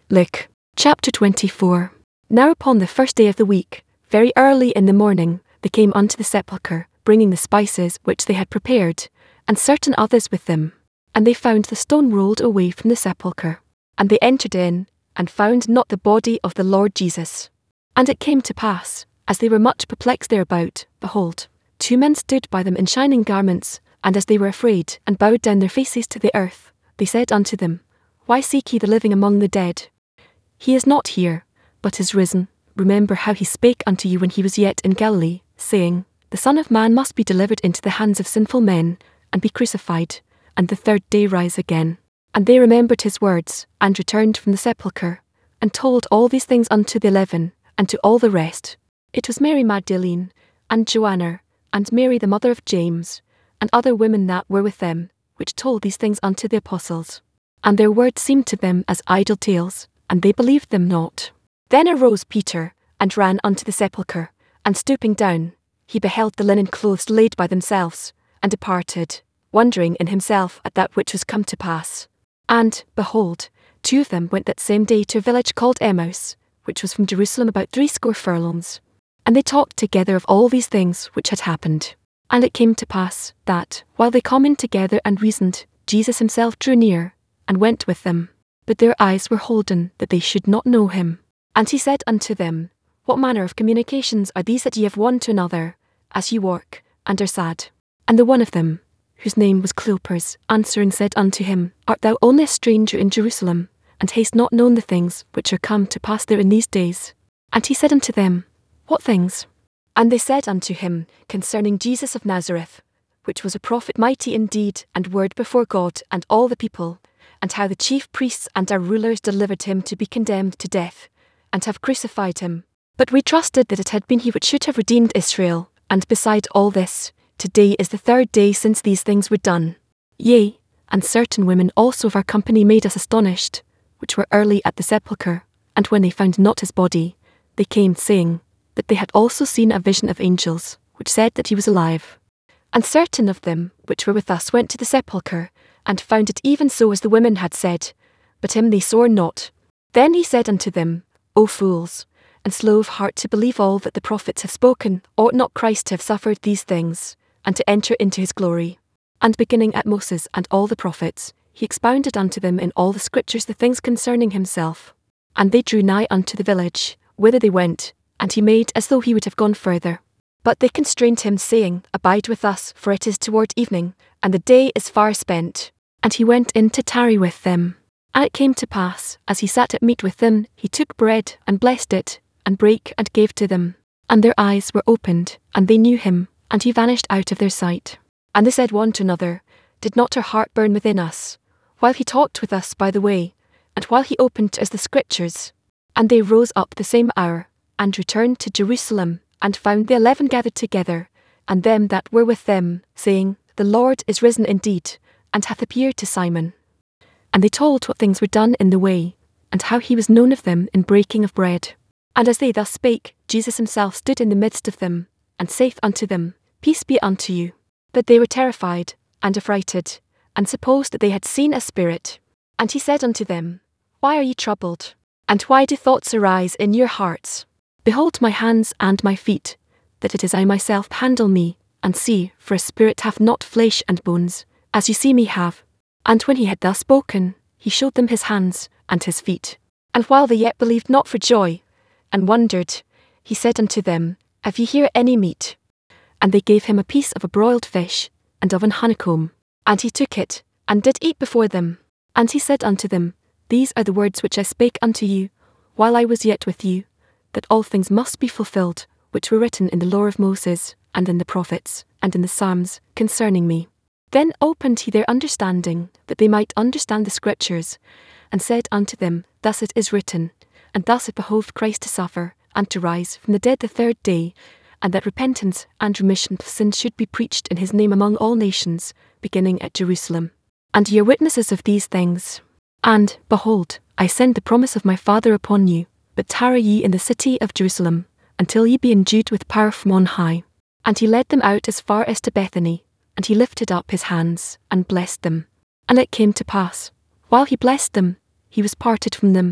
Luke, chapter 24. Now upon the first day of the week, very early in the morning, they came unto the sepulchre, bringing the spices which they had prepared, and certain others with them. And they found the stone rolled away from the sepulchre. And they entered in, and found not the body of the Lord Jesus. And it came to pass, as they were much perplexed thereabout, behold, 2 men stood by them in shining garments, and as they were afraid, and bowed down their faces to the earth, they said unto them, Why seek ye the living among the dead? He is not here, but is risen. Remember how he spake unto you when he was yet in Galilee, saying, The Son of Man must be delivered into the hands of sinful men, and be crucified, and the 3rd day rise again. And they remembered his words, and returned from the sepulchre, and told all these things unto the 11, and to all the rest. It was Mary Magdalene, and Joanna, and Mary the mother of James, and other women that were with them, which told these things unto the apostles. And their words seemed to them as idle tales, and they believed them not. Then arose Peter, and ran unto the sepulchre, and stooping down, he beheld the linen clothes laid by themselves, and departed, wondering in himself at that which was come to pass. And, behold, 2 of them went that same day to a village called Emmaus, which was from Jerusalem about 60 furlongs. And they talked together of all these things which had happened. And it came to pass, that, while they communed together and reasoned, Jesus himself drew near, and went with them. But their eyes were holden that they should not know him. And he said unto them, What manner of communications are these that ye have one to another, as ye walk, and are sad? And the one of them, whose name was Cleopas, answering said unto him, Art thou only a stranger in Jerusalem, and hast not known the things which are come to pass there in these days? And he said unto them, What things? And they said unto him, Concerning Jesus of Nazareth, which was a prophet mighty in deed and word before God and all the people, and how the chief priests and our rulers delivered him to be condemned to death, and have crucified him. But we trusted that it had been he which should have redeemed Israel, and beside all this, today is the 3rd day since these things were done. Yea, and certain women also of our company made us astonished, which were early at the sepulchre, and when they found not his body, they came saying, that they had also seen a vision of angels, which said that he was alive. And certain of them, which were with us, went to the sepulchre, and found it even so as the women had said, but him they saw not. Then he said unto them, O fools, and slow of heart to believe all that the prophets have spoken, ought not Christ to have suffered these things, and to enter into his glory? And beginning at Moses and all the prophets, he expounded unto them in all the scriptures the things concerning himself. And they drew nigh unto the village, whither they went, and he made as though he would have gone further. But they constrained him, saying, Abide with us, for it is toward evening, and the day is far spent. And he went in to tarry with them. And it came to pass, as he sat at meat with them, he took bread, and blessed it, and brake and gave to them. And their eyes were opened, and they knew him, and he vanished out of their sight. And they said one to another, Did not our heart burn within us, while he talked with us by the way, and while he opened to us the scriptures? And they rose up the same hour, and returned to Jerusalem, and found the 11 gathered together, and them that were with them, saying, The Lord is risen indeed, and hath appeared to Simon. And they told what things were done in the way, and how he was known of them in breaking of bread. And as they thus spake, Jesus himself stood in the midst of them, and saith unto them, Peace be unto you. But they were terrified, and affrighted, and supposed that they had seen a spirit. And he said unto them, Why are ye troubled? And why do thoughts arise in your hearts? Behold my hands and my feet, that it is I myself. Handle me, and see, for a spirit hath not flesh and bones, as ye see me have. And when he had thus spoken, he showed them his hands and his feet. And while they yet believed not for joy, and wondered, he said unto them, Have ye here any meat? And they gave him a piece of a broiled fish, and of an honeycomb. And he took it, and did eat before them. And he said unto them, These are the words which I spake unto you, while I was yet with you, that all things must be fulfilled, which were written in the law of Moses, and in the prophets, and in the Psalms, concerning me. Then opened he their understanding, that they might understand the scriptures, and said unto them, Thus it is written, and thus it behoved Christ to suffer, and to rise from the dead the 3rd day, and that repentance and remission of sins should be preached in his name among all nations, beginning at Jerusalem. And ye are witnesses of these things. And, behold, I send the promise of my Father upon you, but tarry ye in the city of Jerusalem, until ye be endued with power from on high. And he led them out as far as to Bethany, and he lifted up his hands, and blessed them. And it came to pass, while he blessed them, he was parted from them,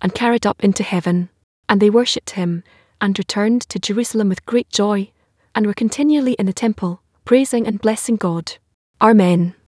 and carried up into heaven. And they worshipped him, and returned to Jerusalem with great joy, and were continually in the temple, praising and blessing God. Amen.